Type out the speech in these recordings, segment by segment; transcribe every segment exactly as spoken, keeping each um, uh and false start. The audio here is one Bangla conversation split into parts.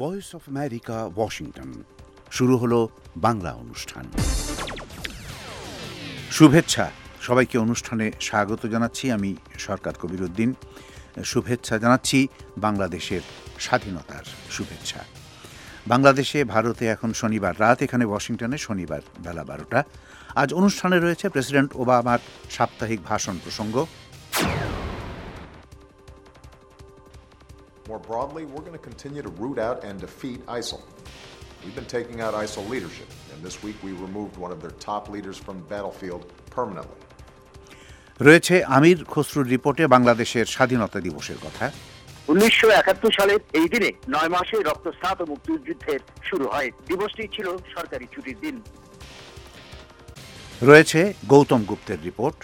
Voice of America, Washington. শুরু হলো বাংলা অনুষ্ঠান। শুভেচ্ছা সবাইকে, অনুষ্ঠানে স্বাগত জানাচ্ছি। আমি সরকার কবির উদ্দিন। শুভেচ্ছা জানাচ্ছি বাংলাদেশের স্বাধীনতার শুভেচ্ছা। বাংলাদেশে, ভারতে এখন শনিবার রাত, এখানে ওয়াশিংটনে শনিবার বেলা বারোটা। আজ অনুষ্ঠানে রয়েছে প্রেসিডেন্ট ওবামার সাপ্তাহিক ভাষণ প্রসঙ্গ। More broadly, we're going to continue to root out and defeat ISIL. We've been taking out ISIL leadership, and this week we removed one of their top leaders from the battlefield permanently. রয়েছে আমির খসরুর রিপোর্টে বাংলাদেশের স্বাধীনতা দিবসের কথা। উনিশশো একাত্তর সালের এই দিনে নয় মাসে রক্তস্নাত ও মুক্তিযুদ্ধের শুরু হয়। দিবসটি ছিল সরকারি ছুটির দিন। রয়েছে গৌতম গুপ্তের রিপোর্ট।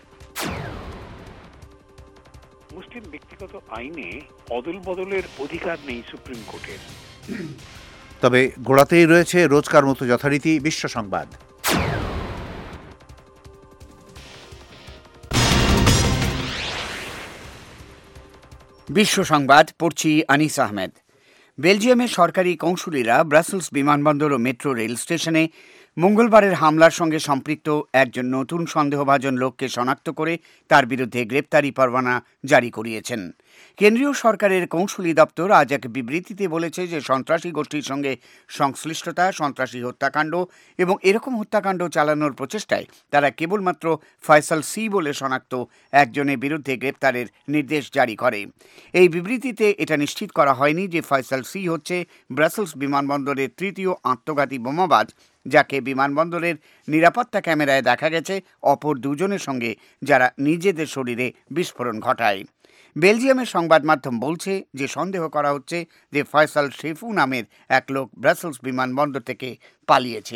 মুসলিম ব্যক্তিগত আইনে অদল বদলের অধিকার নেই সুপ্রিম কোর্টের। তবে গোড়াতেই রয়েছে রোজকার মতো যথারীতি বিশ্ব সংবাদ। বিশ্ব সংবাদ পড়ছি আনিস আহমেদ। বেলজিয়ামের সরকারি কৌঁসুলিরা ব্রাসেলস বিমানবন্দর ও মেট্রো রেল স্টেশনে মঙ্গলবারের হামলার সঙ্গে সম্পৃক্ত একজন নতুন সন্দেহভাজন লোককে শনাক্ত করে তার বিরুদ্ধে গ্রেপ্তারি পরোয়ানা জারি করিয়েছেন। কেন্দ্রীয় সরকারের কৌঁসুলি দপ্তর আজ এক বিবৃতিতে বলেছে যে সন্ত্রাসী গোষ্ঠীর সঙ্গে সংশ্লিষ্টতা, সন্ত্রাসী হত্যাকাণ্ড এবং এরকম হত্যাকাণ্ড চালানোর প্রচেষ্টায় তারা কেবলমাত্র ফয়সাল সি বলে শনাক্ত একজনের বিরুদ্ধে গ্রেপ্তারের নির্দেশ জারি করে। এই বিবৃতিতে এটা নিশ্চিত করা হয়নি যে ফয়সাল সি হচ্ছে ব্রাসেলস বিমানবন্দরের তৃতীয় আত্মঘাতী বোমাবাজ, যাকে বিমানবন্দরের নিরাপত্তা ক্যামেরায় দেখা গেছে অপর দুজনের সঙ্গে, যারা নিজেদের শরীরে বিস্ফোরণ ঘটায়। বেলজিয়ামের সংবাদ মাধ্যম বলছে যে সন্দেহ করা হচ্ছে যে ফয়সাল শেফু নামের এক লোক ব্রাসেলস বিমানবন্দর থেকে পালিয়েছে।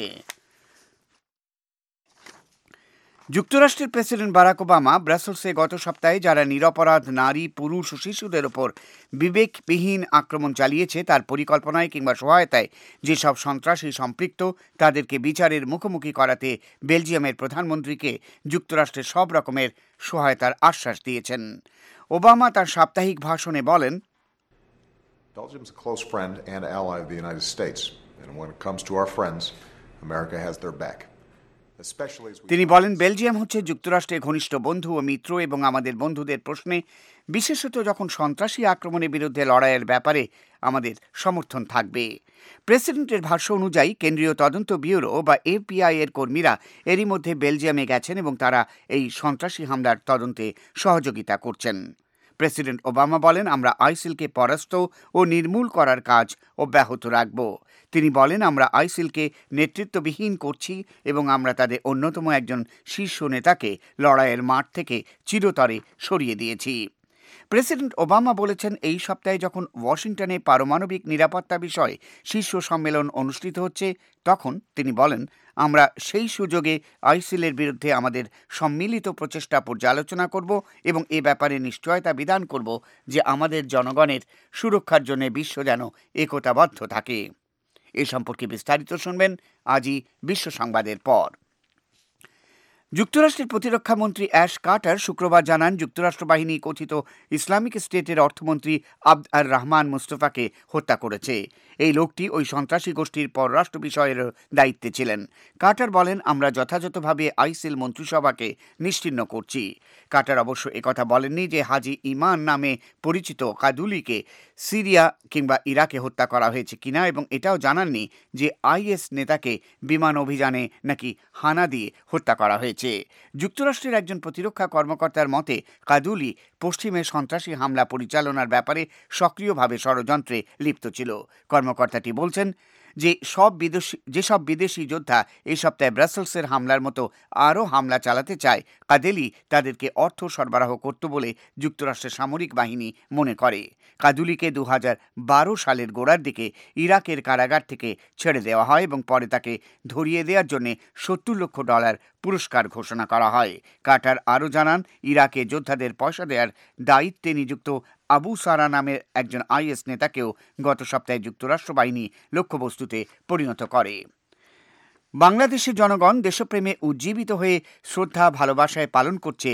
যুক্তরাষ্ট্রের প্রেসিডেন্ট বারাক ওবামা ব্রাসেলসে গত সপ্তাহে যারা নিরপরাধ নারী, পুরুষ ও শিশুদের ওপর বিবেকবিহীন আক্রমণ চালিয়েছে তার পরিকল্পনায় কিংবা সহায়তায় যেসব সন্ত্রাসী সম্পৃক্ত তাদেরকে বিচারের মুখোমুখি করাতে বেলজিয়ামের প্রধানমন্ত্রীকে যুক্তরাষ্ট্রের সব রকমের সহায়তার আশ্বাস দিয়েছেন। ওবামা তার সাপ্তাহিক ভাষণে বলেন, Belgium is a close friend and ally of the United States, and when it comes to our friends, America has their back. তিনি বলেন, বেলজিয়াম হচ্ছে যুক্তরাষ্ট্রের ঘনিষ্ঠ বন্ধু ও মিত্র এবং আমাদের বন্ধুদের প্রশ্নে, বিশেষত যখন সন্ত্রাসী আক্রমণের বিরুদ্ধে লড়াইয়ের ব্যাপারে আমাদের সমর্থন থাকবে। প্রেসিডেন্টের ভাষ্য অনুযায়ী কেন্দ্রীয় তদন্ত ব্যুরো বা এফবিআই এর কর্মীরা এরই মধ্যে বেলজিয়ামে গেছেন এবং তারা এই সন্ত্রাসী হামলার তদন্তে সহযোগিতা করছেন। প্রেসিডেন্ট ওবামা বলেন, আমরা আইসিলকে পরাস্ত ও নির্মূল করার কাজ অব্যাহত রাখব। তিনি বলেন, আমরা আইসিলকে নেতৃত্ববিহীন করছি এবং আমরা তাদের অন্যতম একজন শীর্ষ নেতাকে লড়াইয়ের মাঠ থেকে চিরতরে সরিয়ে দিয়েছি। প্রেসিডেন্ট ওবামা বলেছেন, এই সপ্তাহে যখন ওয়াশিংটনে পারমাণবিক নিরাপত্তা বিষয়ে শীর্ষ সম্মেলন অনুষ্ঠিত হচ্ছে, তখন তিনি বলেন, আমরা সেই সুযোগে আইসিলের বিরুদ্ধে আমাদের সম্মিলিত প্রচেষ্টা পর্যালোচনা করব এবং এ ব্যাপারে নিশ্চয়তা বিধান করব যে আমাদের জনগণের সুরক্ষার জন্য বিশ্ব যেন একতাবদ্ধ থাকে। এ সম্পর্কে বিস্তারিত শুনবেন আজই বিশ্ব সংবাদের পর। যুক্তরাষ্ট্রের প্রতিরক্ষা মন্ত্রী অ্যাশ কার্টার শুক্রবার জানান, যুক্তরাষ্ট্র বাহিনী কথিত ইসলামিক স্টেটের অর্থমন্ত্রী আবদ আর রহমান মুস্তফাকে হত্যা করেছে। এই লোকটি ওই সন্ত্রাসী গোষ্ঠীর পররাষ্ট্র বিষয়ের দায়িত্বে ছিলেন। কার্টার বলেন, আমরা যথাযথভাবে আইসিল মন্ত্রিসভাকে নিশ্চিহ্ন করছি। কার্টার অবশ্য একথা বলেননি যে হাজি ইমান নামে পরিচিত কাদুলিকে সিরিয়া কিংবা ইরাকে হত্যা করা হয়েছে কিনা, এবং এটাও জানাননি যে আইএস নেতাকে বিমান অভিযানে নাকি হানা দিয়ে হত্যা করা হয়েছে। যুক্তরাষ্ট্রের একজন প্রতিরক্ষা কর্মকর্তার মতে, কাদুলি পশ্চিমে সন্ত্রাসী হামলা পরিচালনার ব্যাপারে সক্রিয়ভাবে ষড়যন্ত্রে লিপ্ত ছিল। কর্মকর্তাটি বলছেন যে সব বিদেশি যেসব বিদেশি যোদ্ধা এই সপ্তাহে ব্রাসেলসের হামলার মতো আরও হামলা চালাতে চায়, কাদেলি তাদেরকে অর্থ সরবরাহ করত বলে যুক্তরাষ্ট্রের সামরিক বাহিনী মনে করে। কাদুলিকে দু হাজার বারো সালের গোড়ার দিকে ইরাকের কারাগার থেকে ছেড়ে দেওয়া হয় এবং পরে তাকে ধরিয়ে দেওয়ার জন্য সত্তর লক্ষ ডলার পুরস্কার ঘোষণা করা হয়। কার্টার আরও জানান, ইরাকে যোদ্ধাদের পয়সা দেওয়ার দায়িত্বে নিযুক্ত আবু সারা নামের একজন আইএস নেতাকেও গত সপ্তাহে যুক্তরাষ্ট্র বাহিনী লক্ষ্যবস্তুতে পরিণত করে। বাংলাদেশের জনগণ দেশপ্রেমে উজ্জীবিত হয়ে শ্রদ্ধা ভালোবাসায় পালন করছে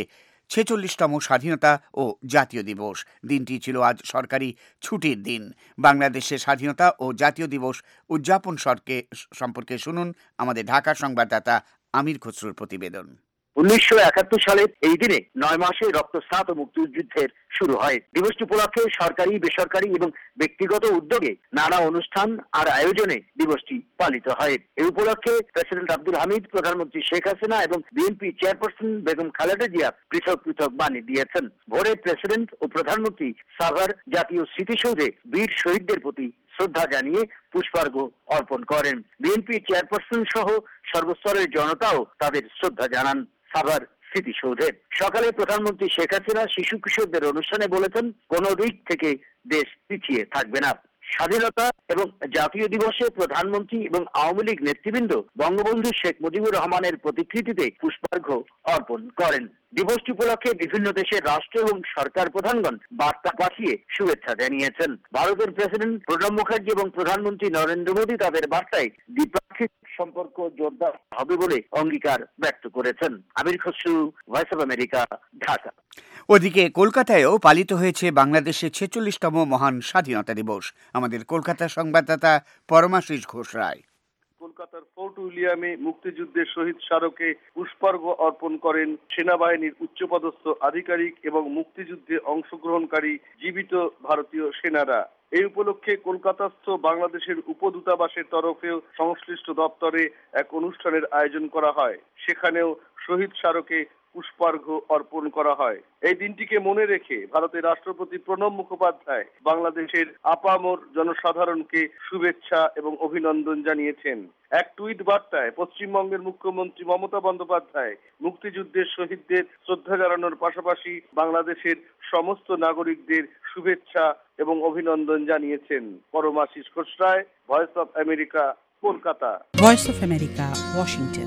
ছেচল্লিশতম স্বাধীনতা ও জাতীয় দিবস। দিনটি ছিল আজ সরকারি ছুটির দিন। বাংলাদেশের স্বাধীনতা ও জাতীয় দিবস উদযাপন সম্পর্কে শুনুন আমাদের ঢাকা সংবাদদাতা আমির খসরুর প্রতিবেদন। উনিশশো একাত্তর সালের এই দিনে নয় মাসে রক্তস্নাত ও মুক্তিযুদ্ধের শুরু হয়। দিবসটি উপলক্ষে সরকারি, বেসরকারি এবং ব্যক্তিগত উদ্যোগে নানা অনুষ্ঠান আর আয়োজনে দিবসটি পালিত হয়। এই উপলক্ষে প্রেসিডেন্ট আব্দুল হামিদ, প্রধানমন্ত্রী শেখ হাসিনা এবং বিএনপি চেয়ারপারসন বেগম খালেদা জিয়া পৃথক পৃথক বাণী দিয়েছেন। ভোরে প্রেসিডেন্ট ও প্রধানমন্ত্রী সাভার জাতীয় স্মৃতিসৌধে বীর শহীদদের প্রতি শ্রদ্ধা জানিয়ে পুষ্পার্ঘ্য অর্পণ করেন। বিএনপি চেয়ারপারসন সহ সর্বস্তরের জনতাও তাদের শ্রদ্ধা জানান সাভার স্মৃতিসৌধে। সকালে প্রধানমন্ত্রী শেখ হাসিনা শিশু কিশোরদের অনুষ্ঠানে বলেছেন, কোন দিক থেকে দেশ পিছিয়ে থাকবে না। স্বাধীনতা এবং জাতীয় দিবসে প্রধানমন্ত্রী এবং আওয়ামী লীগ নেতৃবৃন্দ বঙ্গবন্ধু শেখ মুজিবুর রহমানের প্রতিকৃতিতে পুষ্পার্ঘ্য অর্পণ করেন। দিবসটি উপলক্ষে বিভিন্ন দেশের রাষ্ট্র এবং সরকার প্রধানগণ বার্তা পাঠিয়ে শুভেচ্ছা জানিয়েছেন। ভারতের প্রেসিডেন্ট প্রণব মুখার্জি এবং প্রধানমন্ত্রী নরেন্দ্র মোদী তাদের বার্তায় দ্বিপাক্ষিক সম্পর্ক জোরদার হবে বলে অঙ্গীকার ব্যক্ত করেছেন। Amir Khasru, voice of America, Dhaka. ওদিকে কলকাতায়ও পালিত হয়েছে বাংলাদেশের ছেচল্লিশতম মহান স্বাধীনতা দিবস। আমাদের কলকাতা সংবাদদাতা পরমাশিস ঘোষ রায়। কলকাতার ফোর্ট উইলিয়ামে মুক্তিযুদ্ধের শহীদ স্মারকে পুষ্পার্ঘ্য অর্পণ করেন সেনাবাহিনীর উচ্চপদস্থ আধিকারিক এবং মুক্তিযুদ্ধে অংশগ্রহণকারী জীবিত ভারতীয় সেনারা। এই উপলক্ষে কলকাতাস্থ বাংলাদেশের উপদূতাবাসের তরফেও সংশ্লিষ্ট দপ্তরে এক অনুষ্ঠানের আয়োজন করা হয়। সেখানেও শহীদ স্মারকে পুষ্পার্ঘ্য অর্পণ করা হয়। এই দিনটিকে মনে রেখে ভারতের রাষ্ট্রপতি প্রণব মুখোপাধ্যায় বাংলাদেশের আপামর জনসাধারণকে শুভেচ্ছা এবং অভিনন্দন জানিয়েছেন। এক টুইট বার্তায় পশ্চিমবঙ্গের মুখ্যমন্ত্রী মমতা বন্দ্যোপাধ্যায় মুক্তিযুদ্ধের শহীদদের শ্রদ্ধা জানানোর পাশাপাশি বাংলাদেশের সমস্ত নাগরিকদের শুভেচ্ছা এবং অভিনন্দন জানিয়েছেন। Paramashis Ghosh Roy, voice of America, Kolkata. Voice of America, Washington.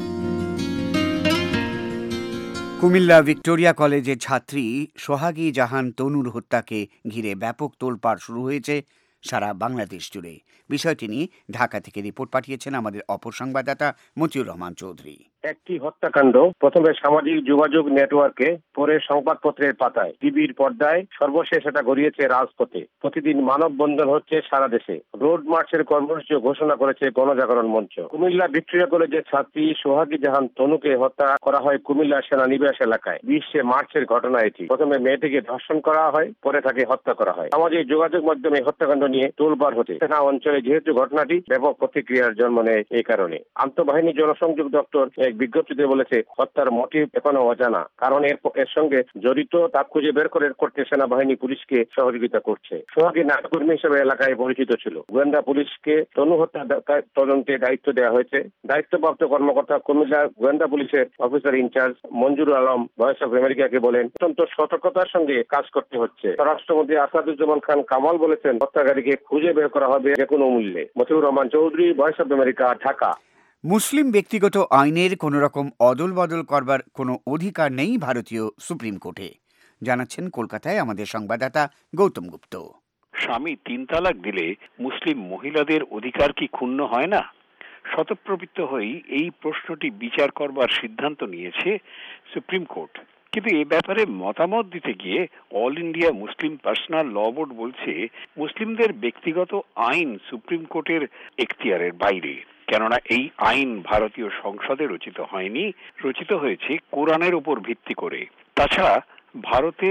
Comilla Victoria কলেজের ছাত্রী সোহাগী জাহান তনুর হত্যাকে ঘিরে ব্যাপক তোলপাড় শুরু হয়েছে সারা বাংলাদেশ জুড়ে। বিষয়টি নিয়ে ঢাকা থেকে রিপোর্ট পাঠিয়েছেন আমাদের অপর সংবাদদাতা মতিউর রহমান চৌধুরী। একটি হত্যাকাণ্ড প্রথমে সামাজিক যোগাযোগ নেটওয়ার্কে, পরে সংবাদপত্রের পাতায়, টিভির পর্দায়, সর্বশেষ এটা গড়িয়েছে রাজপথে। প্রতিদিন মানববন্ধন হচ্ছে সারা দেশে। রোড মার্চের কর্মসূচি ঘোষণা করেছে গণজাগরণ মঞ্চ। কুমিল্লা ভিক্টোরিয়া কলেজের ছাত্রী সোহাগী জাহান তনুকে হত্যা করা হয় কুমিল্লা সেনানিবাস এলাকায়। বিশে মার্চের ঘটনা এটি। প্রথমে মেয়েটিকে ধর্ষণ করা হয়, পরে তাকে হত্যা করা হয়। সামাজিক যোগাযোগ মাধ্যমে হত্যাকাণ্ড নিয়ে তোলপাড় হচ্ছে সেনা অঞ্চলে, যেহেতু ঘটনাটি ব্যাপক প্রতিক্রিয়ার জন্ম নেয়। এই কারণে আন্তঃবাহিনী জনসংযোগ দপ্তর এক বিজ্ঞপ্তিতে বলেছে, হত্যার মোটিভ এখনো অজানা, কারণ এর এর সঙ্গে জড়িত তা খুঁজে বের করে করতে সেনাবাহিনী পুলিশকে সহযোগিতা করছে। সোহাগী নাট্যকর্মী হিসেবে এলাকায় পরিচিত ছিল। গোয়েন্দা পুলিশকে তনু হত্যা তদন্তে দায়িত্ব দেওয়া হয়েছে। দায়িত্বপ্রাপ্ত কর্মকর্তা কুমিল্লা গোয়েন্দা পুলিশের officer in charge Manjur Alam voice of আমেরিকাকে বলেন, অত্যন্ত সতর্কতার সঙ্গে কাজ করতে হচ্ছে। স্বরাষ্ট্রমন্ত্রী আসাদুজ্জামান খান কামাল বলেছেন, হত্যাকারীকে খুঁজে বের করা হবে যে কোনো মূল্যে। Motiur Rahman Chowdhury, voice of America, Dhaka. মুসলিম ব্যক্তিগত আইনের কোনো রকম অদল বদল করবার কোনো অধিকার নেই ভারতীয় সুপ্রিম কোর্টে, জানাচ্ছেন কলকাতায় আমাদের সংবাদদাতা গৌতম গুপ্ত। স্বামী তিন তালাক দিলে মুসলিম মহিলাদের অধিকার কি ক্ষুণ্ণ হয় না? স্বতঃপ্রবৃত্ত হয়েই এই প্রশ্নটি বিচার করবার সিদ্ধান্ত নিয়েছে সুপ্রিম কোর্ট। কিন্তু এ ব্যাপারে মতামত দিতে গিয়ে all India Muslim personal law board বলছে, মুসলিমদের ব্যক্তিগত আইন সুপ্রিম কোর্টের এখতিয়ারের বাইরে। কেননা এই আইন ভারতীয় সংসদে রচিত হয়নি, রচিত হয়েছে কোরআনের উপর ভিত্তি করে। তাছাড়া ভারতে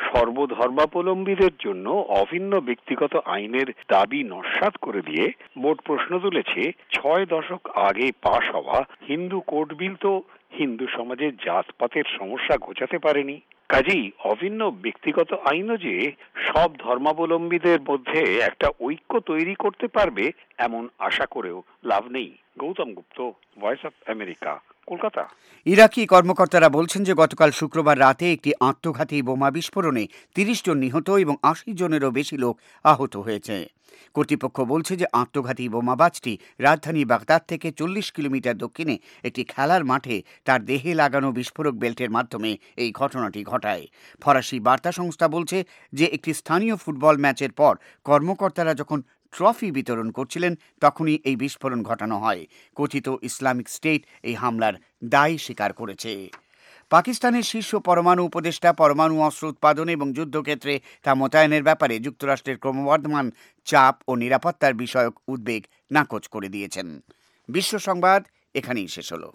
সর্বধর্মাবলম্বীদের জন্য অভিন্ন ব্যক্তিগত আইনের দাবি নস্যাৎ করে দিয়ে বোর্ড প্রশ্ন তুলেছে, ছয় দশক আগে পাশ হওয়া হিন্দু কোড বিল তো হিন্দু সমাজের জাতপাতের সমস্যা ঘোচাতে পারেনি। কাজেই অভিন্ন ব্যক্তিগত আইনও যে সব ধর্মাবলম্বীদের মধ্যে একটা ঐক্য তৈরি করতে পারবে এমন আশা করেও লাভ নেই। Gautam Gupta, voice of America, Kolkata. Iraqi কর্মকর্তারা বলছেন যে গতকাল শুক্রবার রাতে একটি আত্মঘাতী বোমা বিস্ফোরণে তিরিশ জন নিহত এবং আশি জনেরও বেশি লোক আহত হয়েছে। কর্তৃপক্ষ বলছে যে আত্মঘাতী বোমাবাজটি রাজধানী বাগদাদ থেকে চল্লিশ কিলোমিটার দক্ষিণে একটি খেলার মাঠে তার দেহে লাগানো বিস্ফোরক বেল্টের মাধ্যমে এই ঘটনাটি ঘটায়। ফরাসি বার্তা সংস্থা বলছে যে একটি স্থানীয় ফুটবল ম্যাচের পর কর্মকর্তারা যখন ট্রফি বিতরণ করছিলেন তখনই এই বিস্ফোরণ ঘটানো হয়। কথিত ইসলামিক স্টেট এই হামলার দায় স্বীকার করেছে। পাকিস্তানের শীর্ষ পরমাণু উপদেষ্টা পরমাণু অস্ত্র উৎপাদন এবং যুদ্ধক্ষেত্রে তা মোতায়েনের ব্যাপারে যুক্তরাষ্ট্রের ক্রমবর্ধমান চাপ ও নিরাপত্তার বিষয়ক উদ্বেগ নাকচ করে দিয়েছেন। বিশ্ব সংবাদ এখানেই শেষ হলো।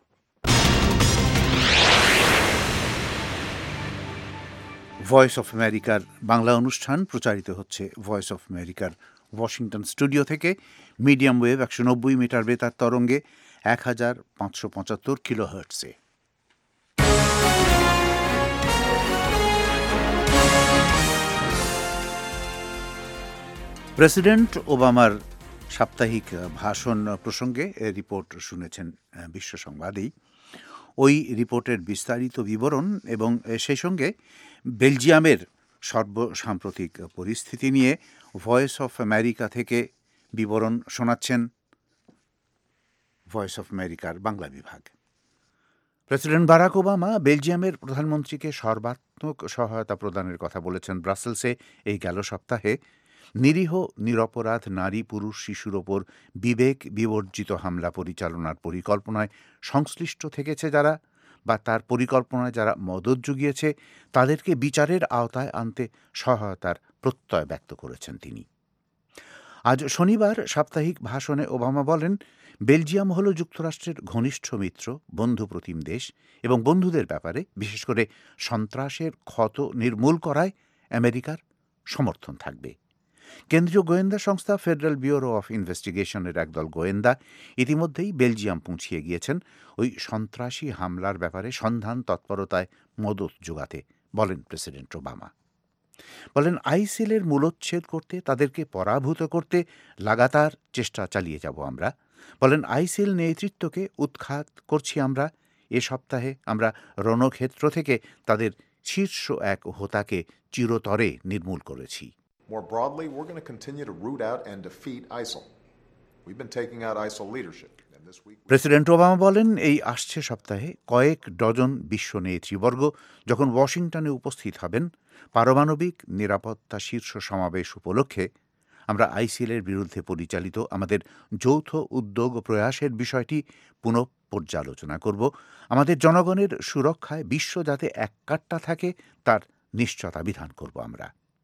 ভয়েস অফ আমেরিকার বাংলা অনুষ্ঠান প্রচারিত হচ্ছে ভয়েস অফ আমেরিকার ওয়াশিংটন স্টুডিও থেকে মিডিয়াম ওয়েভ একশো নব্বই মিটার বেতার তরঙ্গে এক হাজার পাঁচশো পঁচাত্তর কিলো হার্টসে। প্রেসিডেন্ট ওবামার সাপ্তাহিক ভাষণ প্রসঙ্গে রিপোর্ট শুনেছেন বিশ্ব সংবাদেই। ওই রিপোর্টের বিস্তারিত বিবরণ এবং সেই সঙ্গে বেলজিয়ামের সর্বসাম্প্রতিক পরিস্থিতি নিয়ে ভয়েস অফ আমেরিকা থেকে বিবরণ শোনাচ্ছেন ভয়েস অফ আমেরিকার বাংলা বিভাগ। প্রেসিডেন্ট বারাক ওবামা বেলজিয়ামের প্রধানমন্ত্রীকে সর্বাত্মক সহায়তা প্রদানের কথা বলেছেন ব্রাসেলসে এই গেল সপ্তাহে। নিরীহ নিরপরাধ নারী পুরুষ শিশুর ওপর বিবেক বিবর্জিত হামলা পরিচালনার পরিকল্পনায় সংশ্লিষ্ট থেকেছে যারা বা তার পরিকল্পনায় যারা মদত জুগিয়েছে তাদেরকে বিচারের আওতায় আনতে সহায়তার প্রত্যয় ব্যক্ত করেছেন তিনি। আজ শনিবার সাপ্তাহিক ভাষণে ওবামা বলেন, বেলজিয়াম হল যুক্তরাষ্ট্রের ঘনিষ্ঠ মিত্র, বন্ধুপ্রতিম দেশ এবং বন্ধুদের ব্যাপারে বিশেষ করে সন্ত্রাসের ক্ষত নির্মূল করায় আমেরিকার সমর্থন থাকবে। কেন্দ্রীয় গোয়েন্দা সংস্থা ফেডারেল ব্যুরো অফ ইনভেস্টিগেশনের একদল গোয়েন্দা ইতিমধ্যেই বেলজিয়াম পৌঁছিয়ে গিয়েছেন ওই সন্ত্রাসী হামলার ব্যাপারে সন্ধান তৎপরতায় মদত যোগাতে, বলেন প্রেসিডেন্ট ওবামা। বলেন, আইসিলের মূলোচ্ছেদ করতে, তাদেরকে পরাভূত করতে লাগাতার চেষ্টা চালিয়ে যাব আমরা। বলেন, আইসিল নেতৃত্বকে উৎখাত করছি আমরা। এ সপ্তাহে আমরা রণক্ষেত্র থেকে তাদের শীর্ষ এক হোতাকে চিরতরে নির্মূল করেছি। More broadly, we're going to continue to root out and defeat ISIL. We've been taking out ISIL leadership. And this week... president Obama বলেন, এই আসছে সপ্তাহে কয়েক ডজন বিশ্ব নেতৃবর্গ যখন ওয়াশিংটনে উপস্থিত হবেন পারমাণবিক নিরাপত্তা শীর্ষ সমাবেশ উপলক্ষে, আমরা আইসিলের বিরুদ্ধে পরিচালিত আমাদের যৌথ উদ্যোগ প্রয়াসের বিষয়টি পুনঃ পর্যালোচনা করব। আমাদের জনগণের সুরক্ষায় বিশ্ব যাতে এককাট্টা থাকে তার নিশ্চয়তা বিধান করব আমরা।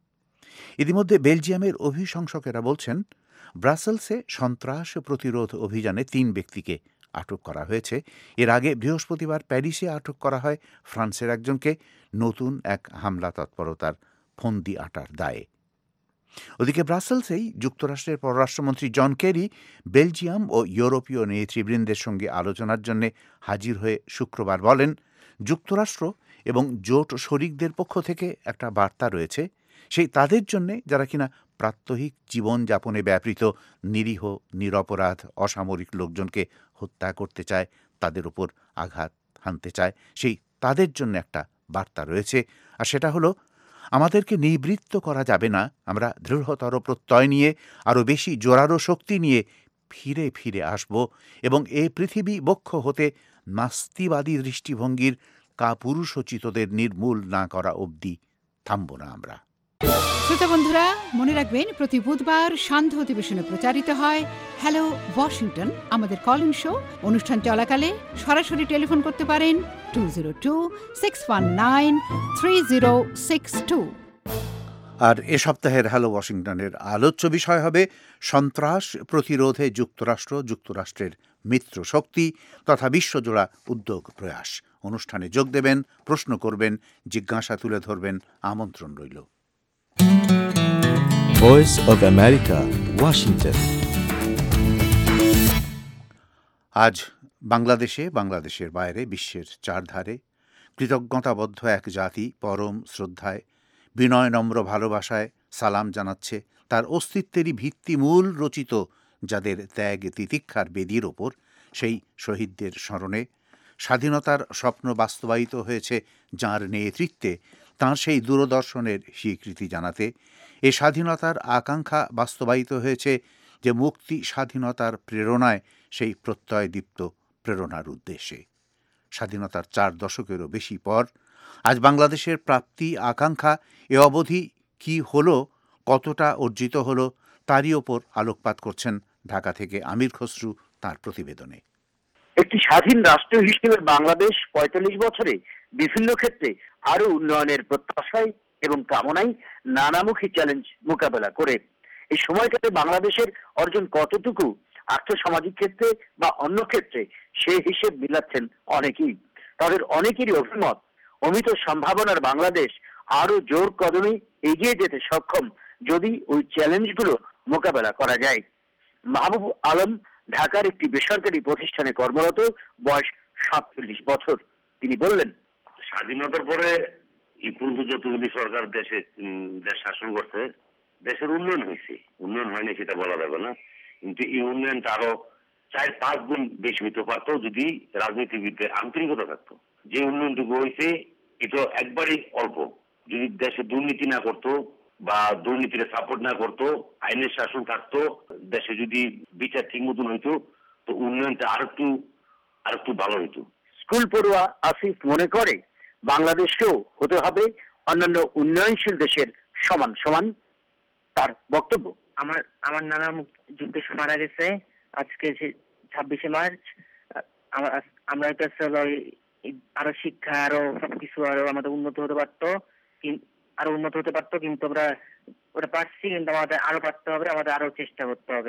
ইতিমধ্যে বেলজিয়ামের অভিশংসকেরা বলছেন, ব্রাসেলসে সন্ত্রাস প্রতিরোধ অভিযানে তিন ব্যক্তিকে আটক করা হয়েছে। এর আগে বৃহস্পতিবার প্যারিসে আটক করা হয় ফ্রান্সের একজনকে নতুন এক হামলা তৎপরতার ফন্দি আটার দায়ে। ওদিকে ব্রাসেলসেই যুক্তরাষ্ট্রের পররাষ্ট্রমন্ত্রী জন কেরি বেলজিয়াম ও ইউরোপীয় নেতৃবৃন্দের সঙ্গে আলোচনার জন্য হাজির হয়ে শুক্রবার বলেন, যুক্তরাষ্ট্র এবং জোট শরিকদের পক্ষ থেকে একটা বার্তা রয়েছে, সেই তাদের জন্যে যারা কিনা প্রাত্যহিক জীবনযাপনে ব্যাপৃত নিরীহ নিরপরাধ অসামরিক লোকজনকে হত্যা করতে চায়, তাদের উপর আঘাত হানতে চায়, সেই তাদের জন্য একটা বার্তা রয়েছে। আর সেটা হলো, আমাদেরকে নিবৃত্ত করা যাবে না। আমরা দৃঢ়তর প্রত্যয় নিয়ে আরও বেশি জোরালো শক্তি নিয়ে ফিরে ফিরে আসব এবং এ পৃথিবী বক্ষ হতে নাস্তিবাদী দৃষ্টিভঙ্গির কাপুরুষোচিতদের নির্মূল না করা অবধি থামব না আমরা। শ্রোতা বন্ধুরা, মনে রাখবেন, প্রতি বুধবার সান্ধ্য অধিবেশনে প্রচারিত হয় হ্যালো ওয়াশিংটন, আমাদের কল ইন শো। অনুষ্ঠান চলাকালে সরাসরি টেলিফোন করতে পারেন two zero two six one nine three zero six two. আর এ সপ্তাহের হ্যালো ওয়াশিংটনের আলোচ্য বিষয় হবে সন্ত্রাস প্রতিরোধে যুক্তরাষ্ট্র, যুক্তরাষ্ট্রের মিত্র শক্তি তথা বিশ্বজোড়া উদ্যোগ প্রয়াস। অনুষ্ঠানে যোগ দেবেন, প্রশ্ন করবেন, জিজ্ঞাসা তুলে ধরবেন, আমন্ত্রণ রইল। Voice of America, Washington. আজ বাংলাদেশে, বাংলাদেশের বাইরে, বিশ্বের চারধারে কৃতজ্ঞতাবদ্ধ এক জাতি পরম শ্রদ্ধায়, বিনয় নম্র ভালোবাসায় সালাম জানাচ্ছে তার অস্তিত্বেরই ভিত্তিমূল রচিত যাদের ত্যাগ তিতিক্ষার বেদির ওপর, সেই শহীদদের স্মরণে। স্বাধীনতার স্বপ্ন বাস্তবায়িত হয়েছে যাঁর নেতৃত্বে, তাঁর সেই দূরদর্শনের স্বীকৃতি জানাতে। এ স্বাধীনতার আকাঙ্ক্ষা বাস্তবায়িত হয়েছে যে মুক্তি স্বাধীনতার প্রেরণায়, সেই প্রত্যয়দীপ্ত প্রেরণার উদ্দেশ্যে। স্বাধীনতার চার দশকেরও বেশি পর আজ বাংলাদেশের প্রাপ্তি আকাঙ্ক্ষা এ অবধি কি হলো, কতটা অর্জিত হলো, তারই ওপর আলোকপাত করছেন ঢাকা থেকে আমির খসরু তাঁর প্রতিবেদনে। একটি স্বাধীন রাষ্ট্র হিসেবে বাংলাদেশ পঁয়তাল্লিশ বছরে বিভিন্ন ক্ষেত্রে আরো উন্নয়নের প্রত্যাশায় এবং কামনায় নানামুখী চ্যালেঞ্জ মোকাবেলা করে এই সময়টাতে বাংলাদেশের অর্জন কতটুকু আর্থসামাজিক ক্ষেত্রে বা অন্য ক্ষেত্রে সে হিসেব মিলাচ্ছেন অনেকেই। তাদের অনেকেরই অভিমত অমিত সম্ভাবনার বাংলাদেশ আরো জোর কদমে এগিয়ে যেতে সক্ষম যদি ওই চ্যালেঞ্জগুলো মোকাবেলা করা যায়। মাহবুব আলম ঢাকার একটি বেসরকারি প্রতিষ্ঠানে কর্মরত, বয়স সাতচল্লিশ বছর। তিনি বললেন, স্বাধীনতার পরে এই পূর্ব যতগুলি সরকার দেশে দেশ শাসন করছে, দেশের উন্নয়ন হয়েছে, উন্নয়ন হয়নি সেটা বলা যাবে না, কিন্তু এই উন্নয়নটা আরো চার পাঁচ গুণ বেশি হইতে পারতো যদি রাজনীতিবিদদের আন্তরিকতা থাকতো। যে উন্নয়নটুকু হয়েছে এটা একবারই অল্প। যদি দেশে দুর্নীতি না করতো বা দুর্নীতির সাপোর্ট না করতো, আইনের শাসন থাকতো, দেশে যদি বিচার ঠিক মতন হইতো, তো উন্নয়নটা আর একটু আর একটু ভালো হইতো। স্কুল পড়ুয়া আসিফ মনে করে বাংলাদেশকেও হতে হবে অন্যান্য উন্নয়নশীল দেশের সমান সমান। তার বক্তব্য, আমার আমার নানা যুদ্ধে মারা গেছে আজকে ছাব্বিশে মার্চ। আমরা কাছে আরো শিক্ষা আরো সবকিছু আরো আমাদের উন্নত হতে পারতো, আরো উন্নত হতে পারতো, কিন্তু আমরা ওটা পারছি, কিন্তু আমাদের আরো পারতে হবে, আমাদের আরো চেষ্টা করতে হবে।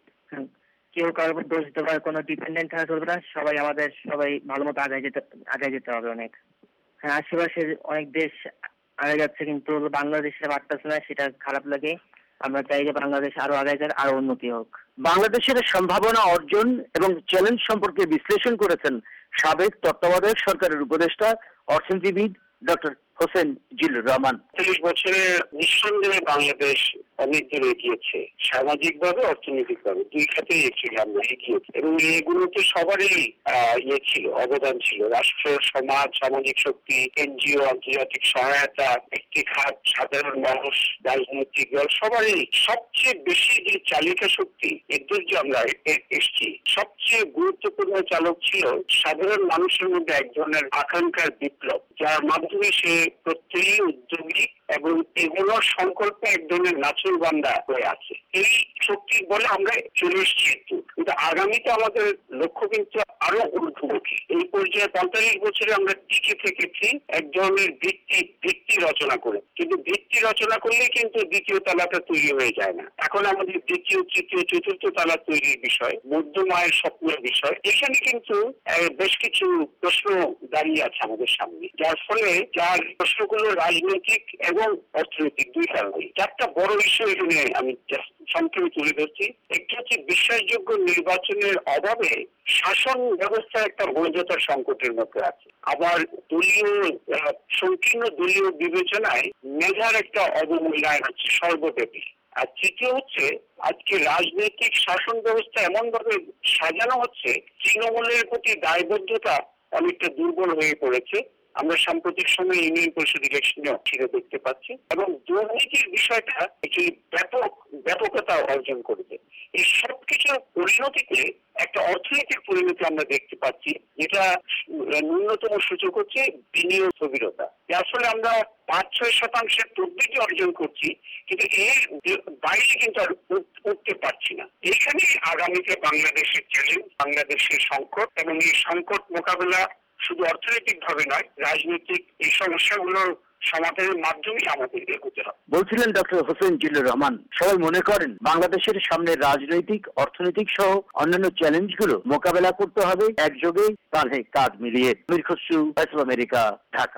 কেউ কারোর উপর দোষ দিতে পারে, কোনো ডিপেন্ডেন্ট থাকা চলবে না, সবাই আমাদের সবাই ভালো মতো আগে যেতে আগে যেতে হবে অনেক। হ্যাঁ, আশেপাশে অনেক দেশ আগে যাচ্ছে কিন্তু বাংলাদেশে পারতেছে না, সেটা খারাপ লাগে। আমরা চাই যে বাংলাদেশ আরো আগে যাক, আরো উন্নতি হোক। বাংলাদেশের সম্ভাবনা অর্জন এবং চ্যালেঞ্জ সম্পর্কে বিশ্লেষণ করেছেন সাবেক তত্ত্বাবধায়ক সরকারের উপদেষ্টা অর্থনীতিবিদ ডক্টর হোসেন জিল্লুর রহমান। চল্লিশ বছরে নিঃসন্দেহে বাংলাদেশ অনেক দূরে এগিয়েছে, সামাজিক ভাবে অর্থনৈতিক ভাবে দুই খাতে এগিয়েছে আমরা এগিয়েছে, এবং এগুলোতে সবারই ইয়ে ছিল, অবদান ছিল। রাষ্ট্র, সমাজ, সামাজিক শক্তি, এনজিও, আন্তর্জাতিক সহায়তা, ব্যক্তি খাত, সাধারণ মানুষ, রাজনৈতিক দল, সবারই সবচেয়ে বেশি যে চালিকা শক্তি এদের যে আমরা এসছি, সবচেয়ে গুরুত্বপূর্ণ চালক ছিল সাধারণ মানুষের মধ্যে এক ধরনের আকাঙ্ক্ষার বিপ্লব, যার মাধ্যমে সে প্রত্যয়ী, উদ্যোগী এবং এগুলোর সংকল্পে এক ধরনের নাচুর বান্দা হয়ে আছে। এই শক্তির বলে আমরা চলে এসেছি একটু, কিন্তু আগামীতে আমাদের লক্ষ্য কিন্তু আরো ঊর্ধ্বমুখী। এই পর্যায়ে পঁয়তাল্লিশ বছরে আমরা টিকে থেকেছি এক ধরনের ভিত্তি ভিত্তি রচনা করে, কিন্তু ভিত্তি রচনা করলে কিন্তু দ্বিতীয় তালাটা তৈরি হয়ে যায় না। এখন আমাদের দ্বিতীয়, তৃতীয়, চতুর্থ তালা তৈরির বিষয়, মধ্যমায়ের স্বপ্নের বিষয়। এখানে কিন্তু বেশ কিছু প্রশ্ন দাঁড়িয়ে আছে আমাদের সামনে, যার ফলে যার প্রশ্নগুলো রাজনৈতিক এবং অর্থনৈতিক দুই কারণে। চারটা বড় বিষয় এখানে আমি সংক্ষেপে তুলে ধরছি। একটি হচ্ছে বিশ্বাসযোগ্য নির্বাচনের অভাবে শাসন ব্যবস্থা একটা বৈধতার সংকটের মধ্যে আছে। আবার দলীয় সংকীর্ণ দলীয় বিবেচনায় মেধার একটা অবমূল্যায়ন হচ্ছে সর্বব্যাপী। আর তৃতীয় হচ্ছে আজকে রাজনৈতিক শাসন ব্যবস্থা এমন ভাবে সাজানো হচ্ছে, তৃণমূলের প্রতি দায়বদ্ধতা অনেকটা দুর্বল হয়ে পড়েছে। আমরা সাম্প্রতিক সময়ে ইউনিয়ন পরিষদ ইলেকশনে অক্ষিরে দেখতে পাচ্ছি, এবং দুর্নীতির বিষয়টা একটি ব্যাপক ব্যাপকতা অর্জন করেছে। এই সবকিছুর পরিণতিতে একটা অর্থনৈতিক পরিণতি আমরা দেখতে পাচ্ছি, যেটা ন্যূনতম সূচক হচ্ছে বিনিয়োগ স্থবিরতা। যার ফলে আমরা পাঁচ ছয় শতাংশের প্রবৃদ্ধি অর্জন করছি, কিন্তু এর বাইরে কিন্তু আর উঠতে পারছি না। এখানে আগামীতে বাংলাদেশের চ্যালেঞ্জ, বাংলাদেশের সংকট, এবং এই সংকট মোকাবেলা শুধু অর্থনৈতিক ভাবে নয়, রাজনৈতিক এই সমস্যাগুলোর সমাধানের মাধ্যমে আমাদের এগোতে হবে বলছিলেন ডক্টর হোসেন জিল্লুর রহমান। সবাই মনে করেন বাংলাদেশের সামনে রাজনৈতিক, অর্থনৈতিক সহ অন্যান্য চ্যালেঞ্জগুলো মোকাবেলা করতে হবে একযোগে, কাঁধে কাঁধ মিলিয়ে। Mir Khasru, voice of America, Dhaka.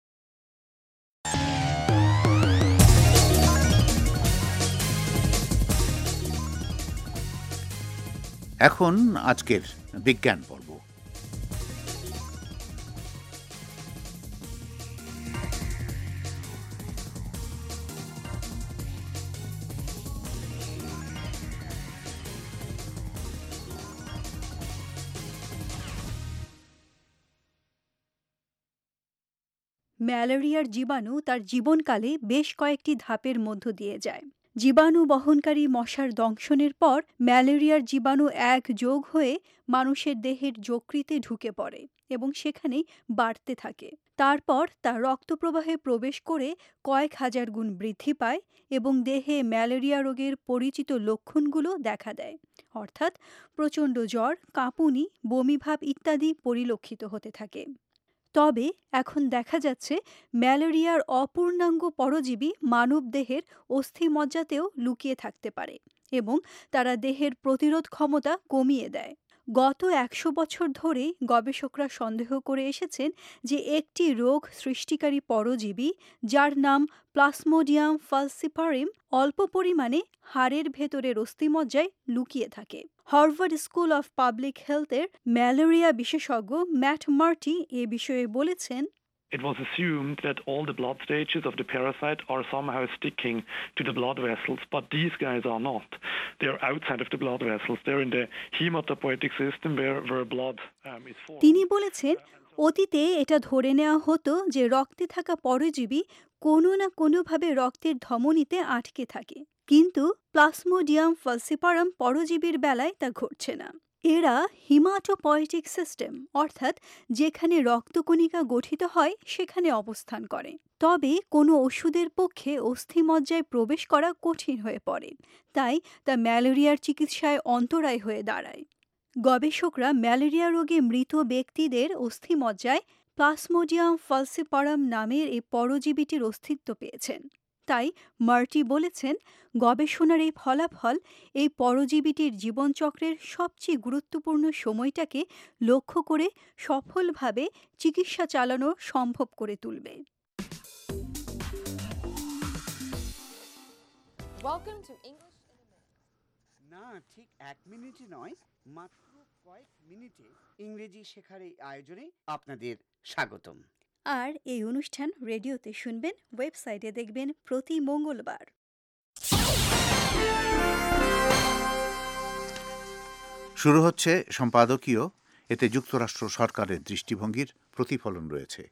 এখন আজকের বিজ্ঞান পর্ব। ম্যালেরিয়ার জীবাণু তার জীবনকালে বেশ কয়েকটি ধাপের মধ্য দিয়ে যায়। জীবাণু বহনকারী মশার দংশনের পর ম্যালেরিয়ার জীবাণু এক যোগ হয়ে মানুষের দেহের যকৃতে ঢুকে পড়ে এবং সেখানেই বাড়তে থাকে। তারপর তা রক্তপ্রবাহে প্রবেশ করে কয়েক হাজার গুণ বৃদ্ধি পায় এবং দেহে ম্যালেরিয়া রোগের পরিচিত লক্ষণগুলো দেখা দেয়, অর্থাৎ প্রচণ্ড জ্বর, কাঁপুনি, বমিভাব ইত্যাদি পরিলক্ষিত হতে থাকে। তবে এখন দেখা যাচ্ছে ম্যালেরিয়ার অপূর্ণাঙ্গ পরজীবী মানবদেহের অস্থিমজ্জাতেও লুকিয়ে থাকতে পারে এবং তারা দেহের প্রতিরোধ ক্ষমতা কমিয়ে দেয়। গত একশো বছর ধরেই গবেষকরা সন্দেহ করে এসেছেন যে একটি রোগ সৃষ্টিকারী পরজীবী, যার নাম প্লাজমোডিয়াম ফালসিপারিম, অল্প পরিমাণে হাড়ের ভেতরের অস্থিমজ্জায় লুকিয়ে থাকে। হার্ভার্ড স্কুল অফ পাবলিক হেলথের ম্যালেরিয়া বিশেষজ্ঞ ম্যাট মার্টি এ বিষয়ে বলেছেন, It was assumed that all the blood stages of the parasite are somehow sticking to the blood vessels, but these guys are not. They're outside of the blood vessels. They're in the hematopoietic system where, where blood um, is formed. তিনি বলেছেন, অতীতে এটা ধরে নেওয়া হতো যে রক্তে থাকা পরজীবী কোনো না কোনোভাবে রক্তের ধমনীতে আটকে থাকে, কিন্তু প্লাজমোডিয়াম ফালসিপারাম পরজীবীর বেলায় তা ঘটছে না। এরা হিমাটোপয়েটিক সিস্টেম, অর্থাৎ যেখানে রক্তকণিকা গঠিত হয় সেখানে অবস্থান করে। তবে কোনো ওষুধের পক্ষে অস্থিমজ্জায় প্রবেশ করা কঠিন হয়ে পড়ে, তাই তা ম্যালেরিয়ার চিকিৎসায় অন্তরায় হয়ে দাঁড়ায়। গবেষকরা ম্যালেরিয়া রোগে মৃত ব্যক্তিদের অস্থিমজ্জায় প্লাজমোডিয়াম ফালসিপারাম নামের এই পরজীবীটির অস্তিত্ব পেয়েছেন। তাই মার্টি বলেছেন, গবেষণার এই ফলাফল এই পরজীবীটির জীবনচক্রের সবচেয়ে গুরুত্বপূর্ণ সময়টাকে লক্ষ্য করে সফলভাবে চিকিৎসা চালানো সম্ভব করে তুলবে। না, ঠিক এক মিনিটে নয়, মাত্র কয়েক মিনিটে ইংরেজি শেখার এই আয়োজনে আপনাদের স্বাগতম। আর এই অনুষ্ঠান রেডিওতে শুনবেন, ওয়েবসাইটে দেখবেন প্রতি মঙ্গলবার। শুরু হচ্ছে সম্পাদকীয়। এতে যুক্তরাষ্ট্র সরকারের দৃষ্টিভঙ্গির প্রতিফলন রয়েছে।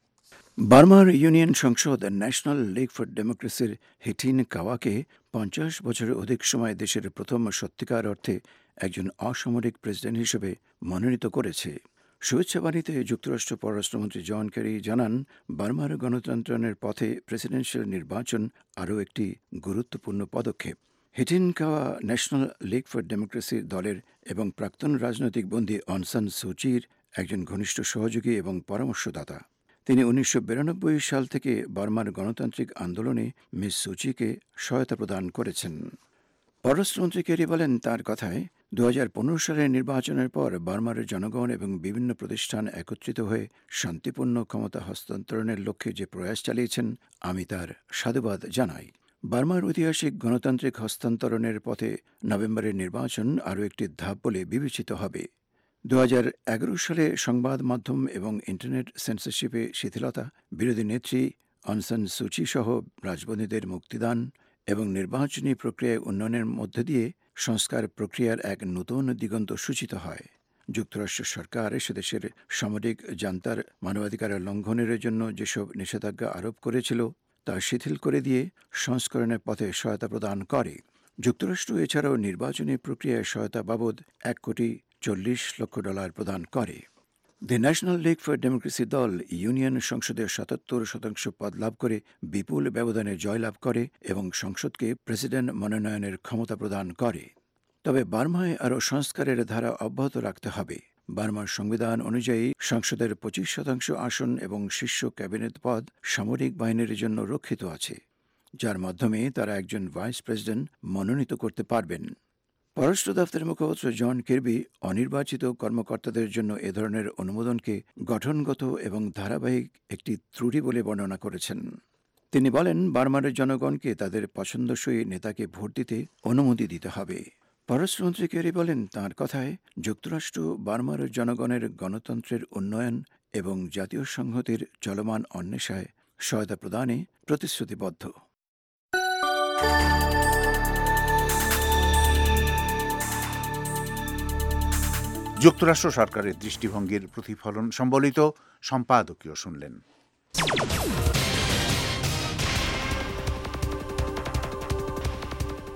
বার্মার ইউনিয়ন সংসদ ন্যাশনাল লিগ ফর ডেমোক্রেসির হিটিন কাওয়াকে পঞ্চাশ বছরের অধিক সময় দেশের প্রথম সত্যিকার অর্থে একজন অসামরিক প্রেসিডেন্ট হিসেবে মনোনীত করেছে। শুভেচ্ছাবাণীতে যুক্তরাষ্ট্র পররাষ্ট্রমন্ত্রী জন কেরি জানান, বার্মার গণতন্ত্রের পথে প্রেসিডেন্সিয়াল নির্বাচন আরও একটি গুরুত্বপূর্ণ পদক্ষেপ। Htin Kyaw national league for democracy দলের এবং প্রাক্তন রাজনৈতিক বন্দী অং সান সুচির একজন ঘনিষ্ঠ সহযোগী এবং পরামর্শদাতা। তিনি উনিশশো বিরানব্বই সাল থেকে বার্মার গণতান্ত্রিক আন্দোলনে মিস সুচিকে সহায়তা প্রদান করেছেন। পররাষ্ট্রমন্ত্রী কেরি বলেন, তার কথায় দু হাজার পনেরো সালের নির্বাচনের পর বার্মার জনগণ এবং বিভিন্ন প্রতিষ্ঠান একত্রিত হয়ে শান্তিপূর্ণ ক্ষমতা হস্তান্তরণের লক্ষ্যে যে প্রয়াস চালিয়েছেন, আমি তার সাধুবাদ জানাই। বার্মার ঐতিহাসিক গণতান্ত্রিক হস্তান্তরণের পথে নভেম্বরের নির্বাচন আরও একটি ধাপ বলে বিবেচিত হবে। দু হাজার এগারো সালে সংবাদ মাধ্যম এবং ইন্টারনেট সেন্সরশিপে শিথিলতা, বিরোধী নেত্রী অং সান সুচি সহ রাজবন্দীদের মুক্তিদান এবং নির্বাচনী প্রক্রিয়ায় উন্নয়নের মধ্যে দিয়ে সংস্কার প্রক্রিয়ার এক নতুন দিগন্ত সূচিত হয়। যুক্তরাষ্ট্র সরকার সেদেশের সামরিক জান্তার মানবাধিকারের লঙ্ঘনের জন্য যেসব নিষেধাজ্ঞা আরোপ করেছিল তা শিথিল করে দিয়ে সংস্করণের পথে সহায়তা প্রদান করে। যুক্তরাষ্ট্র এছাড়াও নির্বাচনী প্রক্রিয়ায় সহায়তা বাবদ এক কোটি চল্লিশ লক্ষ ডলার প্রদান করে। The national league for democracy দল ইউনিয়ন সংসদের সাতাত্তর শতাংশ পদ লাভ করে বিপুল ব্যবধানে জয়লাভ করে এবং সংসদকে প্রেসিডেন্ট মনোনয়নের ক্ষমতা প্রদান করে। তবে বার্মায় আরও সংস্কারের ধারা অব্যাহত রাখতে হবে। বার্মার সংবিধান অনুযায়ী সংসদের পঁচিশ শতাংশ আসন এবং শীর্ষ ক্যাবিনেট পদ সামরিক বাহিনীর জন্য রক্ষিত আছে, যার মাধ্যমে তারা একজন ভাইস প্রেসিডেন্ট মনোনীত করতে পারবেন। পররাষ্ট্র দপ্তরের মুখপাত্র জন কির্বি অনির্বাচিত কর্মকর্তাদের জন্য এ ধরনের অনুমোদনকে গঠনগত এবং ধারাবাহিক একটি ত্রুটি বলে বর্ণনা করেছেন। তিনি বলেন, বার্মার জনগণকে তাদের পছন্দসই নেতাকে ভোট দিতে অনুমতি দিতে হবে। পররাষ্ট্রমন্ত্রী কেরি বলেন, তাঁর কথায় যুক্তরাষ্ট্র বার্মার জনগণের গণতন্ত্রের উন্নয়ন এবং জাতীয় সংহতির চলমান অন্বেষায় সহায়তা প্রদানে প্রতিশ্রুতিবদ্ধ। যুক্তরাষ্ট্র সরকারের দৃষ্টিভঙ্গির প্রতিফলন সম্বলিত সম্পাদকীয় শুনলেন।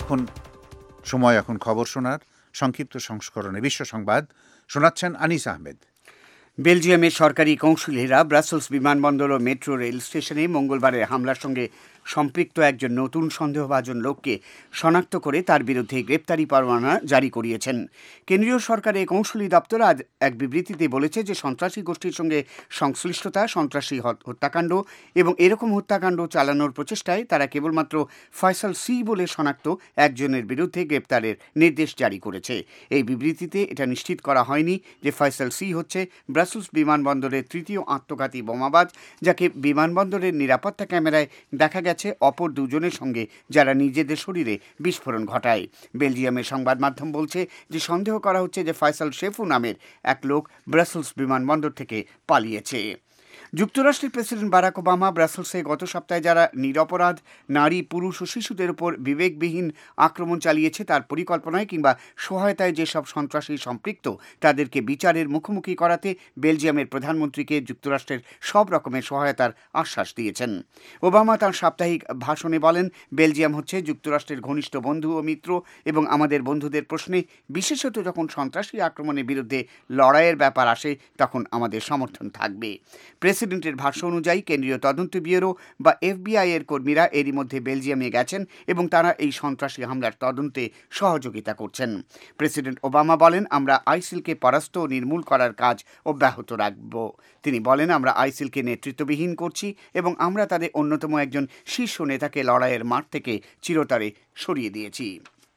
এখন সময় এখন খবর শোনার সংক্ষিপ্ত সংস্করণে বিশ্ব সংবাদ শোনাচ্ছেন আনিস আহমেদ। বেলজিয়ামের সরকারি কৌঁসুলিরা ব্রাসেলস বিমানবন্দর ও মেট্রো রেল স্টেশনে মঙ্গলবারের হামলার সঙ্গে সম্পৃক্ত একজন নতুন সন্দেহভাজন লোককে শনাক্ত করে তার বিরুদ্ধে গ্রেপ্তারি পরোয়ানা জারি করিয়েছেন। কেন্দ্রীয় সরকারের কৌঁসুলি দপ্তর আজ এক বিবৃতিতে বলেছে যে সন্ত্রাসী গোষ্ঠীর সঙ্গে সংশ্লিষ্টতা, সন্ত্রাসী হত্যাকাণ্ড এবং এরকম হত্যাকাণ্ড চালানোর প্রচেষ্টায় তারা কেবলমাত্র ফয়সাল সি বলে শনাক্ত একজনের বিরুদ্ধে গ্রেপ্তারের নির্দেশ জারি করেছে। এই বিবৃতিতে এটা নিশ্চিত করা হয়নি যে ফয়সাল সি হচ্ছে ব্রাসেলস বিমানবন্দরের তৃতীয় আত্মঘাতী বোমাবাজ, যাকে বিমানবন্দরের নিরাপত্তা ক্যামেরায় দেখা গেছে অপর দুজনের সঙ্গে যারা নিজেদের শরীরে বিস্ফোরণ ঘটায়। বেলজিয়ামের সংবাদ মাধ্যম বলছে যে সন্দেহ করা হচ্ছে যে ফয়সাল শেফু নামের এক লোক ব্রাসেলস বিমানবন্দর থেকে পালিয়েছে। যুক্তরাষ্ট্রের প্রেসিডেন্ট বারাক ওবামা ব্রাসেলসে গত সপ্তাহে যারা নিরপরাধ নারী, পুরুষ ও শিশুদের উপর বিবেকবিহীন আক্রমণ চালিয়েছে তার পরিকল্পনায় কিংবা সহায়তায় যেসব সন্ত্রাসী সম্পৃক্ত তাদেরকে বিচারের মুখোমুখি করাতে বেলজিয়ামের প্রধানমন্ত্রীকে যুক্তরাষ্ট্রের সব রকমের সহায়তার আশ্বাস দিয়েছেন। ওবামা তাঁর সাপ্তাহিক ভাষণে বলেন, বেলজিয়াম হচ্ছে যুক্তরাষ্ট্রের ঘনিষ্ঠ বন্ধু ও মিত্র এবং আমাদের বন্ধুদের প্রশ্নে, বিশেষত যখন সন্ত্রাসী আক্রমণের বিরুদ্ধে লড়াইয়ের ব্যাপার আসে, তখন আমাদের সমর্থন থাকবে। প্রেসিডেন্টের ভাষ্য অনুযায়ী কেন্দ্রীয় তদন্ত ব্যুরো বা এফবিআই এর কর্মীরা এরই মধ্যে বেলজিয়ামে গেছেন এবং তারা এই সন্ত্রাসী হামলার তদন্তে সহযোগিতা করছেন। প্রেসিডেন্ট ওবামা বলেন, আমরা আইসিলকে পরাস্ত ও নির্মূল করার কাজ অব্যাহত রাখব। তিনি বলেন, আমরা আইসিলকে নেতৃত্ববিহীন করছি এবং আমরা তাদের অন্যতম একজন শীর্ষ নেতাকে লড়াইয়ের মাঠ থেকে চিরতরে সরিয়ে দিয়েছি।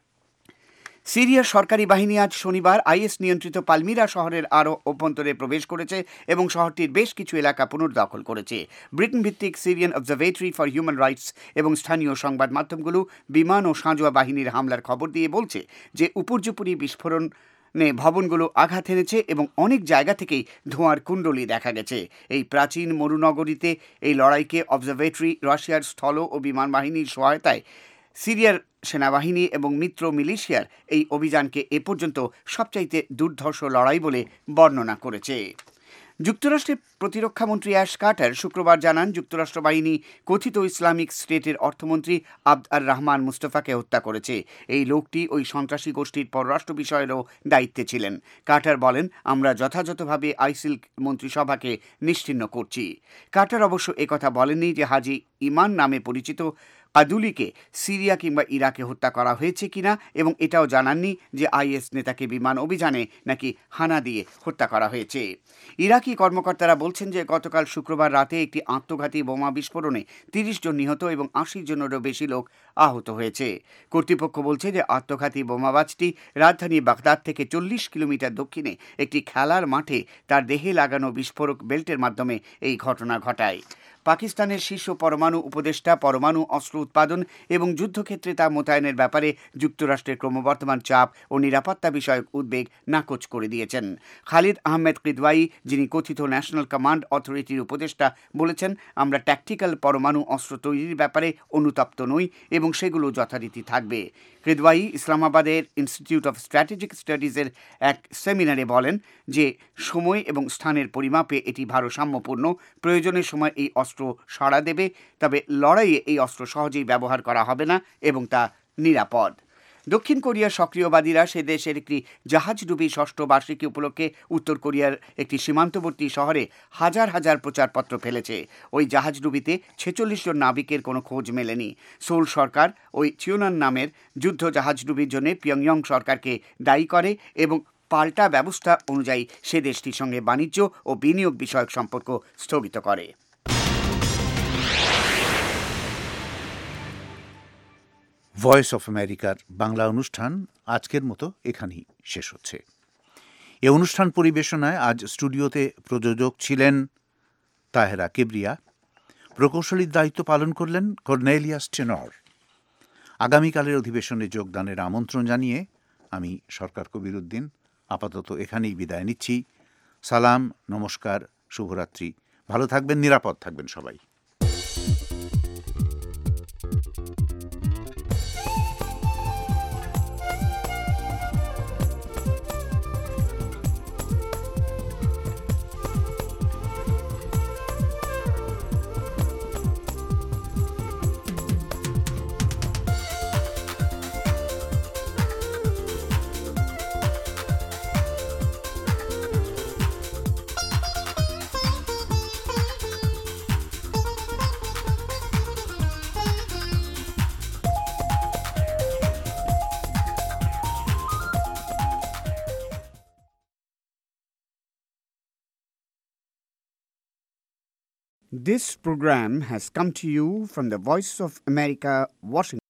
সিরিয়ার সরকারি বাহিনী আজ শনিবার আইএস নিয়ন্ত্রিত পালমিরা শহরের আরও অভ্যন্তরে প্রবেশ করেছে এবং শহরটির বেশ কিছু এলাকা পুনর্দখল করেছে। ব্রিটেন ভিত্তিক Syrian observatory for human rights এবং স্থানীয় সংবাদ মাধ্যমগুলো বিমান ও সাঁজোয়া বাহিনীর হামলার খবর দিয়ে বলছে যে উপর্যুপরি বিস্ফোরণ ভবনগুলো আঘাত এনেছে এবং অনেক জায়গা থেকেই ধোঁয়ার কুণ্ডলী দেখা গেছে। এই প্রাচীন মরুনগরীতে এই লড়াইকে অবজারভেটরি রাশিয়ার স্থল ও বিমান বাহিনীর সহায়তায় সিরিয়ার সেনাবাহিনী এবং মিত্র মিলিশিয়ার এই অভিযানকে এ পর্যন্ত সবচাইতে দুর্ধর্ষ লড়াই বলে বর্ণনা করেছে। যুক্তরাষ্ট্রের প্রতিরক্ষামন্ত্রী অ্যাশ কার্টার শুক্রবার জানান, যুক্তরাষ্ট্র বাহিনী কথিত ইসলামিক স্টেটের অর্থমন্ত্রী আবদ আর রহমান মুস্তফাকে হত্যা করেছে। এই লোকটি ওই সন্ত্রাসী গোষ্ঠীর পররাষ্ট্র বিষয়েরও দায়িত্বে ছিলেন। কার্টার বলেন, আমরা যথাযথভাবে আইসিল মন্ত্রিসভাকে নিশ্চিহ্ন করছি। কার্টার অবশ্য একথা বলেননি যে হাজি ইমান নামে পরিচিত কাদুলিকে সিরিয়া কিংবা ইরাকে হত্যা করা হয়েছে কিনা, এবং এটাও জানাননি যে আইএস নেতাকে বিমান অভিযানে নাকি হানা দিয়ে হত্যা করা হয়েছে। ইরাকি কর্মকর্তারা বলছেন যে গতকাল শুক্রবার রাতে একটি আত্মঘাতী বোমা বিস্ফোরণে তিরিশ জন নিহত এবং আশি জনেরও বেশি লোক আহত হয়েছে। কর্তৃপক্ষ বলছে যে আত্মঘাতী বোমাবাজটি রাজধানী বাগদাদ থেকে চল্লিশ কিলোমিটার দক্ষিণে একটি খেলার মাঠে তার দেহে লাগানো বিস্ফোরক বেল্টের মাধ্যমে এই ঘটনা ঘটায়। পাকিস্তানের শীর্ষ পরমাণু উপদেষ্টা পরমাণু অস্ত্র উৎপাদন এবং যুদ্ধক্ষেত্রে তা মোতায়েনের ব্যাপারে যুক্তরাষ্ট্রের ক্রমবর্ধমান চাপ ও নিরাপত্তা বিষয়ক উদ্বেগ নাকচ করে দিয়েছেন। খালিদ আহমেদ কিদওয়াই, যিনি কথিত ন্যাশনাল কমান্ড অথরিটির উপদেষ্টা, বলেছেন, আমরা ট্যাকটিক্যাল পরমাণু অস্ত্র তৈরির ব্যাপারে অনুতপ্ত নই এবং সেগুলো যথারীতি থাকবে। কিদওয়াই ইসলামাবাদের ইনস্টিটিউট অফ স্ট্র্যাটেজিক স্টাডিজের এক সেমিনারে বলেন যে সময় এবং স্থানের পরিমাপে এটি ভারসাম্যপূর্ণ। প্রয়োজনের সময় এই অস্ত্র সাড়া দেবে, তবে লড়াইয়ে এই অস্ত্র সহজেই ব্যবহার করা হবে না এবং তা নিরাপদ। দক্ষিণ কোরিয়ার সক্রিয়বাদীরা সে দেশের একটি জাহাজডুবি ষষ্ঠ বার্ষিকী উপলক্ষে উত্তর কোরিয়ার একটি সীমান্তবর্তী শহরে হাজার হাজার প্রচারপত্র ফেলেছে। ওই জাহাজডুবিতে ছেচল্লিশ জন নাবিকের কোনো খোঁজ মেলেনি। সোল সরকার ওই চিওনান নামের যুদ্ধ জাহাজডুবির জন্য পিয়ংইয়ং সরকারকে দায়ী করে এবং পাল্টা ব্যবস্থা অনুযায়ী সে দেশটির সঙ্গে বাণিজ্য ও বিনিয়োগ বিষয়ক সম্পর্ক স্থগিত করে। ভয়েস অফ আমেরিকার বাংলা অনুষ্ঠান আজকের মতো এখানেই শেষ হচ্ছে। এ অনুষ্ঠান পরিবেশনায় আজ স্টুডিওতে প্রযোজক ছিলেন তাহেরা কিবরিয়া, প্রকৌশলীর দায়িত্ব পালন করলেন কর্নেলিয়াস টেনর। আগামীকালের অধিবেশনে যোগদানের আমন্ত্রণ জানিয়ে আমি সরকার কবির উদ্দিন আপাতত এখানেই বিদায় নিচ্ছি। সালাম, নমস্কার, শুভরাত্রি। ভালো থাকবেন, নিরাপদ থাকবেন সবাই। This program has come to you from the Voice of America, Washington.